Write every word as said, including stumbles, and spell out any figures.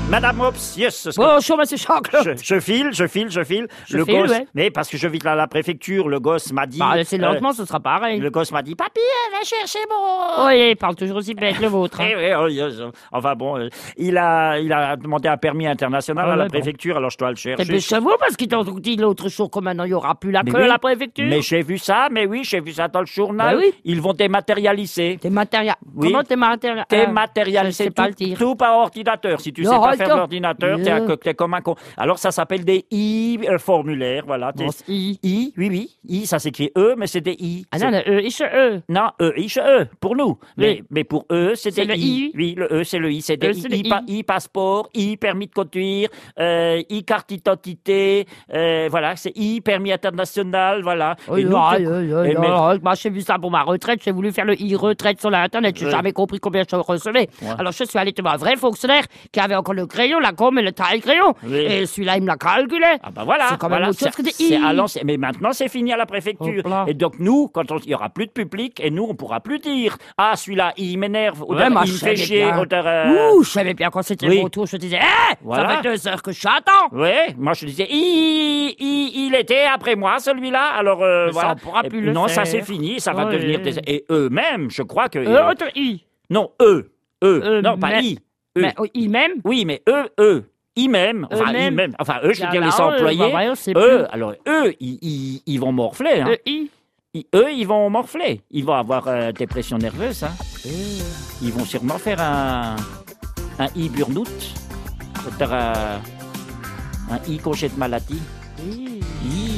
Madame Ops, yes. Bonjour, monsieur Jean-Claude. Je, je file, je file, je file. Je le file, gosse, ouais. mais parce que je vis à la préfecture, le gosse m'a dit. Bah, c'est euh, lentement, ce sera pareil. Le gosse m'a dit, papy, va chercher mon. Oui, il parle toujours aussi bête, le vôtre. Hein. Eh oui, oui, oui, oui. Enfin bon, euh, il a, il a demandé un permis international Ah à la ouais, bon. préfecture, alors je dois le chercher. C'est plus chez vous, parce qu'ils t'ont dit l'autre jour que maintenant il n'y aura plus la Mais queue oui, à la préfecture. Mais j'ai vu ça, mais oui, j'ai vu ça dans le journal. Bah oui. Ils vont dématérialiser. T'es matériel. Oui. Comment t'es matériel Dématérialiser C'est pas le tout, dire. tout par ordinateur. Si tu Non, sais pas arrête faire donc. l'ordinateur, t'es, un, Euh. t'es comme un con. Alors ça s'appelle des i-formulaires, voilà. T'es- Bon, c'est I. I, oui, oui. I, ça s'écrit E, mais c'est des I. Ah C'est- non, le E, ich, E. Non, E, I, E, pour nous. Mais, Oui. mais pour eux, c'est C'est des le I. I. Oui, le E, c'est le I. C'est des E, I, c'est le I, pa- I. I passeport, I permis de conduire, euh, I carte d'identité, euh, voilà, c'est I permis international, voilà. Oui, Et nous, aïe, tu- aïe, aïe, et mais- aïe. Moi, j'ai vu ça pour ma retraite. J'ai voulu faire le i-retraite sur l'internet. J'ai Ouais. jamais compris combien je recevais. Ouais. Alors, je suis allé trouver un vrai fonctionnaire qui avait encore le crayon, la gomme et le taille-crayon. Oui. Et celui-là, il me l'a calculé. Ah bah voilà, C'est quand même voilà, autre chose que des c'est I. à l'ancien. Mais maintenant, c'est fini à la préfecture. Hop là. Et donc, nous, quand on- il y aura plus de public, et nous, on pourra plus dire « Ah, celui-là, il m'énerve, ou Ouais, il moi, me je fait savais chier. bien. ou de- euh, Ouh, je savais bien quand c'était oui. mon tour. Je disais, hé, Voilà. ça fait deux heures que je t'attends. Ouais, moi je disais, il, il, il était après moi celui-là, alors euh, Mais ça, voilà. on pourra Et plus puis, le non, ça faire. c'est fini, ça va Ouais. devenir des... Et eux-mêmes, je crois que... Euh, autre I. Non, eux, eux, Eux, non pas mais- I, eux. Mais, oh, I même. Oui, mais eux, eux, ils même, enfin Eux-mêmes. ils même, enfin eux, je veux Là, dire là, les eux, employés, bah, voyons, c'est eux, plus. alors eux, ils, ils, ils vont morfler, hein. E, I. Ils- eux, ils vont morfler, ils vont avoir euh, dépression nerveuse, hein. Ils vont sûrement faire un, un i burn-out, c'est-à-dire un, un i congé de maladie. I. I.